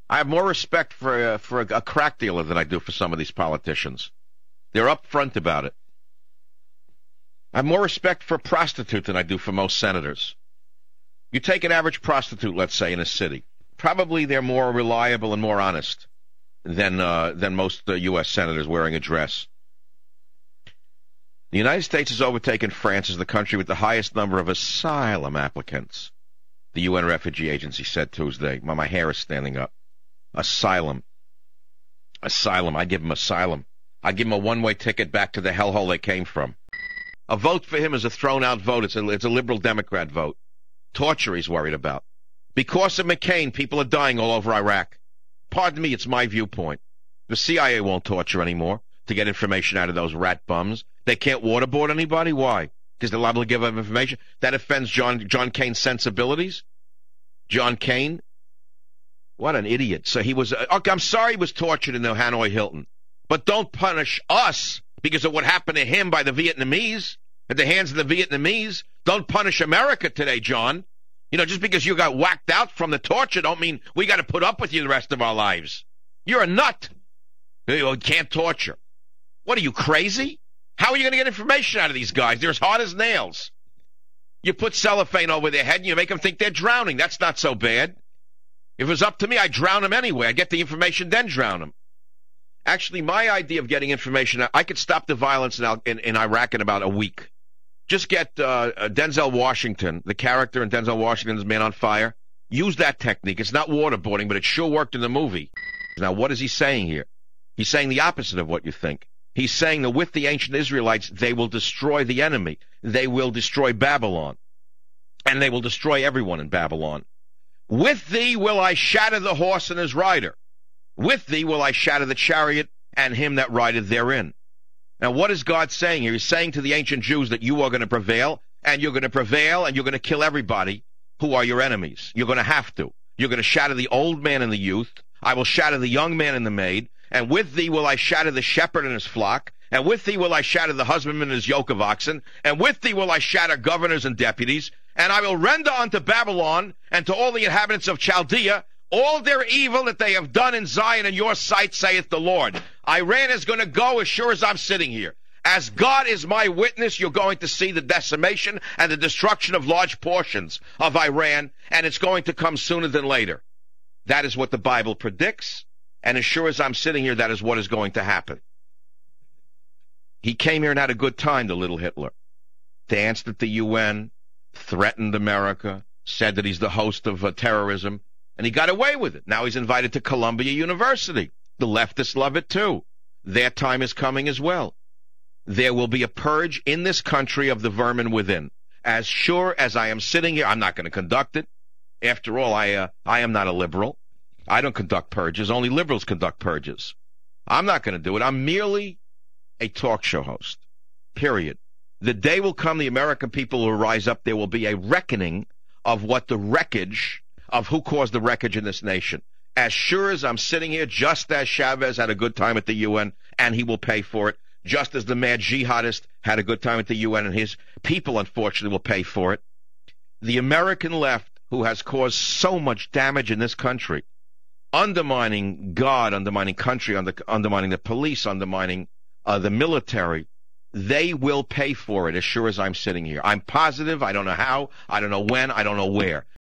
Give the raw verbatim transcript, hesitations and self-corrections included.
I have more respect for uh, for a, a crack dealer than I do for some of these politicians. They're upfront about it. I have more respect for a prostitute than I do for most senators. You take an average prostitute, let's say, in a city. Probably they're more reliable and more honest than uh, than most uh, U S senators wearing a dress. The United States has overtaken France as the country with the highest number of asylum applicants, the U N Refugee Agency said Tuesday. My, my hair is standing up. Asylum. Asylum. I give them asylum. I give them a one-way ticket back to the hellhole they came from. A vote for him is a thrown-out vote. It's a, it's a liberal Democrat vote. Torture he's worried about. Because of McCain, people are dying all over Iraq. Pardon me, it's my viewpoint. The C I A won't torture anymore to get information out of those rat bums. They can't waterboard anybody? Why? Because they're liable to give up information? That offends John John Cain's sensibilities? John Cain? What an idiot. So he was, uh, okay, I'm sorry he was tortured in the Hanoi Hilton. But don't punish us because of what happened to him by the Vietnamese, at the hands of the Vietnamese. Don't punish America today, John. You know, just because you got whacked out from the torture don't mean we got to put up with you the rest of our lives. You're a nut. You can't torture. What are you, crazy? How are you going to get information out of these guys? They're as hard as nails. You put cellophane over their head and you make them think they're drowning. That's not so bad. If it was up to me, I'd drown them anyway. I'd get the information, then drown them. Actually, my idea of getting information, I could stop the violence in, in, in Iraq in about a week. Just get uh, Denzel Washington, the character in Denzel Washington's Man on Fire. Use that technique. It's not waterboarding, but it sure worked in the movie. Now, what is he saying here? He's saying the opposite of what you think. He's saying that with the ancient Israelites, they will destroy the enemy. They will destroy Babylon. And they will destroy everyone in Babylon. With thee will I shatter the horse and his rider. With thee will I shatter the chariot and him that rideth therein. Now, what is God saying here? He's saying to the ancient Jews that you are going to prevail, and you're going to prevail, and you're going to kill everybody who are your enemies. You're going to have to. You're going to shatter the old man and the youth. I will shatter the young man and the maid. And with thee will I shatter the shepherd and his flock. And with thee will I shatter the husbandman and his yoke of oxen. And with thee will I shatter governors and deputies. And I will render unto Babylon and to all the inhabitants of Chaldea all their evil that they have done in Zion in your sight, saith the Lord. Iran is going to go as sure as I'm sitting here. As God is my witness, you're going to see the decimation and the destruction of large portions of Iran, and it's going to come sooner than later. That is what the Bible predicts, and as sure as I'm sitting here, that is what is going to happen. He came here and had a good time, the little Hitler. Danced at the U N, threatened America, said that he's the host of uh, terrorism, and he got away with it. Now he's invited to Columbia University. The leftists love it too. Their time is coming as well. There will be a purge in this country of the vermin within. As sure as I am sitting here, I'm not going to conduct it. After all, I uh, I am not a liberal. I don't conduct purges. Only liberals conduct purges. I'm not going to do it. I'm merely a talk show host, period. The day will come, the American people will rise up. There will be a reckoning of what the wreckage, of who caused the wreckage in this nation. As sure as I'm sitting here, just as Chavez had a good time at the U N, and he will pay for it, just as the mad jihadist had a good time at the U N, and his people, unfortunately, will pay for it. The American left, who has caused so much damage in this country, undermining God, undermining country, under, undermining the police, undermining uh, the military, they will pay for it as sure as I'm sitting here. I'm positive. I don't know how. I don't know when. I don't know where.